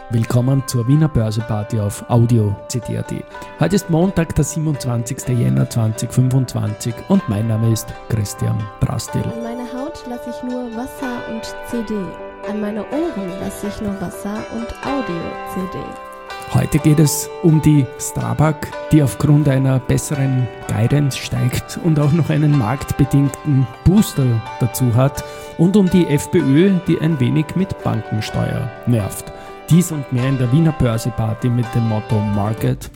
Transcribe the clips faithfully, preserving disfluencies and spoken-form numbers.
Willkommen zur Wiener Börseparty auf Audio C D punkt A T. Heute ist Montag, der siebenundzwanzigsten Jänner zweitausendfünfundzwanzig und mein Name ist Christian Drastil. An meine Haut lasse ich nur Wasser und C D. An meine Ohren lasse ich nur Wasser und Audio-C D. Heute geht es um die Strabag, die aufgrund einer besseren Guidance steigt und auch noch einen marktbedingten Booster dazu hat, und um die FPÖ, die ein wenig mit Bankensteuer nervt. Dies und mehr in der Wiener Börseparty mit dem Motto Market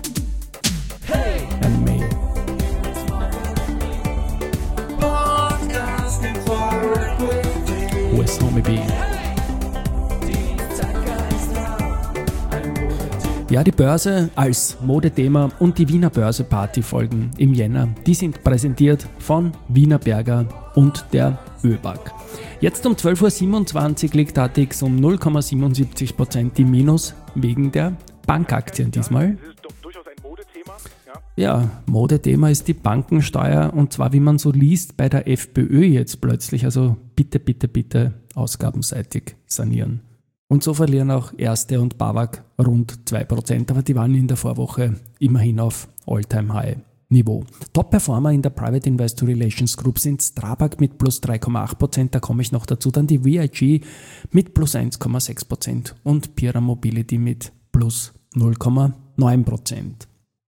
and Me. Wo ist Homie B? Ja, die Börse als Modethema und die Wiener Börseparty-Folgen im Jänner, die sind präsentiert von Wienerberger und der ÖBAG. Jetzt um zwölf Uhr siebenundzwanzig liegt A T X um null Komma siebenundsiebzig Prozent im Minus wegen der Bankaktien diesmal. Das ist doch durchaus ein Modethema. Ja. ja, Modethema ist die Bankensteuer, und zwar, wie man so liest, bei der FPÖ jetzt plötzlich. Also bitte, bitte, bitte ausgabenseitig sanieren. Und so verlieren auch Erste und BAWAG rund zwei Prozent, aber die waren in der Vorwoche immerhin auf All-Time-High-Niveau. Top-Performer in der Private Investor Relations Group sind Strabag mit plus drei Komma acht Prozent, da komme ich noch dazu, dann die V I G mit plus eins Komma sechs Prozent und Pira Mobility mit plus null Komma neun Prozent.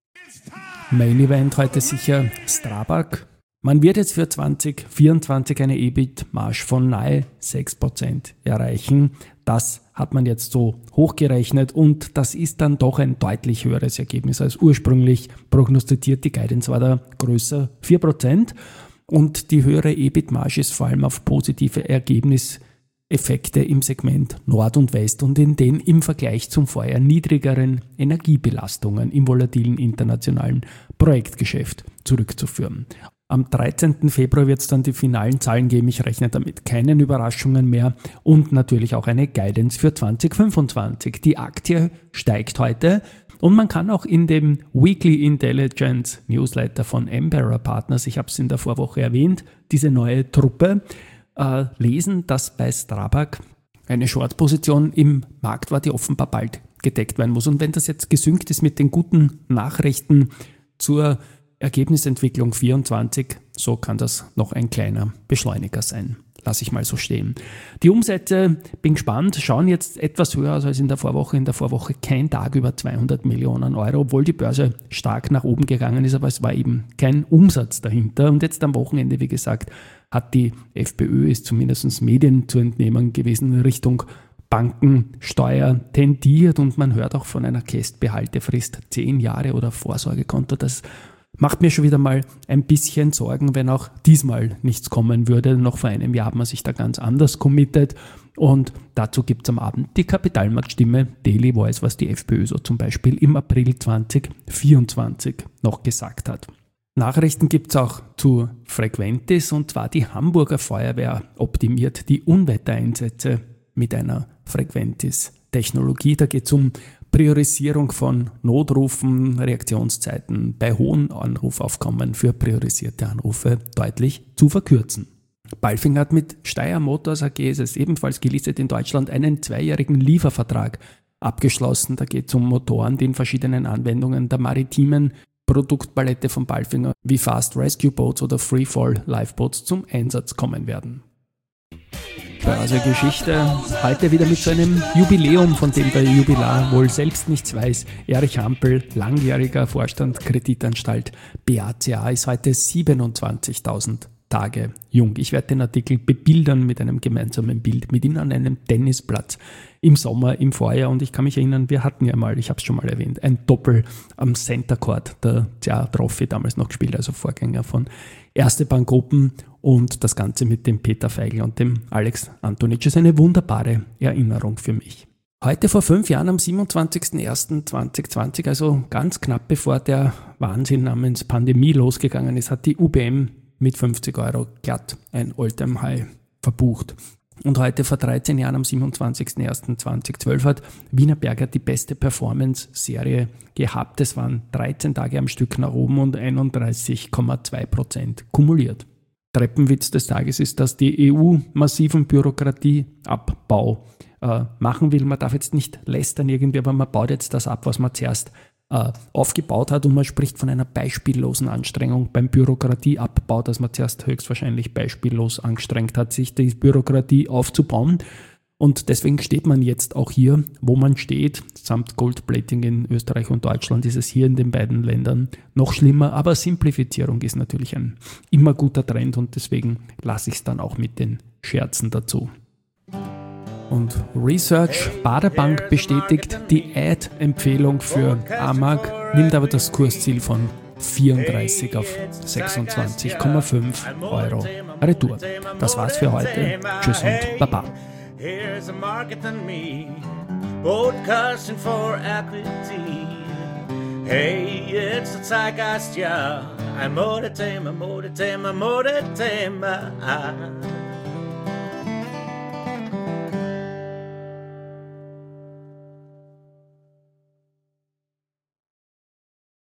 Main Event heute sicher Strabag. Man wird jetzt für zwanzig vierundzwanzig eine E B I T-Marge von nahe sechs Prozent erreichen. Das hat man jetzt so hochgerechnet, und das ist dann doch ein deutlich höheres Ergebnis als ursprünglich prognostiziert. Die Guidance war da größer vier Prozent, und die höhere E B I T-Marge ist vor allem auf positive Ergebniseffekte im Segment Nord und West und in den im Vergleich zum Vorjahr niedrigeren Energiebelastungen im volatilen internationalen Projektgeschäft zurückzuführen. Am dreizehnten Februar wird es dann die finalen Zahlen geben. Ich rechne damit keinen Überraschungen mehr, und natürlich auch eine Guidance für zwanzig fünfundzwanzig. Die Aktie steigt heute, und man kann auch in dem Weekly Intelligence Newsletter von Embera Partners, ich habe es in der Vorwoche erwähnt, diese neue Truppe, äh, lesen, dass bei Strabag eine Short-Position im Markt war, die offenbar bald gedeckt werden muss. Und wenn das jetzt gesynkt ist mit den guten Nachrichten zur Ergebnisentwicklung vierundzwanzig, so kann das noch ein kleiner Beschleuniger sein. Lass ich mal so stehen. Die Umsätze, bin gespannt, schauen jetzt etwas höher aus als in der Vorwoche. In der Vorwoche kein Tag über zweihundert Millionen Euro, obwohl die Börse stark nach oben gegangen ist, aber es war eben kein Umsatz dahinter. Und jetzt am Wochenende, wie gesagt, hat die FPÖ, ist zumindest Medien zu entnehmen gewesen, Richtung Bankensteuer tendiert, und man hört auch von einer Kästbehaltefrist zehn Jahre oder Vorsorgekonto. Das macht mir schon wieder mal ein bisschen Sorgen, wenn auch diesmal nichts kommen würde. Noch vor einem Jahr hat man sich da ganz anders committed, und dazu gibt es am Abend die Kapitalmarktstimme Daily Voice, was die FPÖ so zum Beispiel im April zwanzig vierundzwanzig noch gesagt hat. Nachrichten gibt es auch zu Frequentis, und zwar die Hamburger Feuerwehr optimiert die Unwettereinsätze mit einer Frequentis-Technologie. Da geht es um Priorisierung von Notrufen, Reaktionszeiten bei hohen Anrufaufkommen für priorisierte Anrufe deutlich zu verkürzen. Balfinger hat mit Steyr Motors A G, es ist ebenfalls gelistet in Deutschland, einen zweijährigen Liefervertrag abgeschlossen. Da geht es um Motoren, die in verschiedenen Anwendungen der maritimen Produktpalette von Balfinger wie Fast Rescue Boats oder Freefall Lifeboats zum Einsatz kommen werden. Börsegeschichte, heute wieder mit so einem Jubiläum, von dem der Jubilar wohl selbst nichts weiß. Erich Hampel, langjähriger Vorstand Kreditanstalt B A C A, ist heute siebenundzwanzigtausend Tage jung. Ich werde den Artikel bebildern mit einem gemeinsamen Bild mit Ihnen an einem Tennisplatz im Sommer, im Vorjahr, und ich kann mich erinnern, wir hatten ja mal, ich habe es schon mal erwähnt, ein Doppel am Center Court, der Tia Trophy damals noch gespielt, also Vorgänger von Erste Bank Open, und das Ganze mit dem Peter Feigl und dem Alex Antonic ist eine wunderbare Erinnerung für mich. Heute vor fünf Jahren, am siebenundzwanzigsten ersten zweitausendzwanzig, also ganz knapp bevor der Wahnsinn namens Pandemie losgegangen ist, hat die U B M mit fünfzig Euro glatt ein All-Time-High verbucht. Und heute vor dreizehn Jahren, am siebenundzwanzigsten ersten zweitausendzwölf, hat Wienerberger die beste Performance-Serie gehabt. Es waren dreizehn Tage am Stück nach oben und einunddreißig Komma zwei Prozent kumuliert. Treppenwitz des Tages ist, dass die E U massiven Bürokratieabbau äh, machen will. Man darf jetzt nicht lästern irgendwie, aber man baut jetzt das ab, was man zuerst äh, aufgebaut hat, und man spricht von einer beispiellosen Anstrengung beim Bürokratieabbau, dass man zuerst höchstwahrscheinlich beispiellos angestrengt hat, sich die Bürokratie aufzubauen. Und deswegen steht man jetzt auch hier, wo man steht. Samt Goldplating in Österreich und Deutschland ist es hier in den beiden Ländern noch schlimmer. Aber Simplifizierung ist natürlich ein immer guter Trend, und deswegen lasse ich es dann auch mit den Scherzen dazu. Und Research Baderbank bestätigt die Ad-Empfehlung für Amag, nimmt aber das Kursziel von vierunddreißig auf sechsundzwanzig Komma fünf Euro retour. Das war's für heute. Tschüss und Baba. Here's a market than me, podcasting for equity. Hey, it's the Zeitgeist, ja. Ein Modethema, Modethema, Modethema.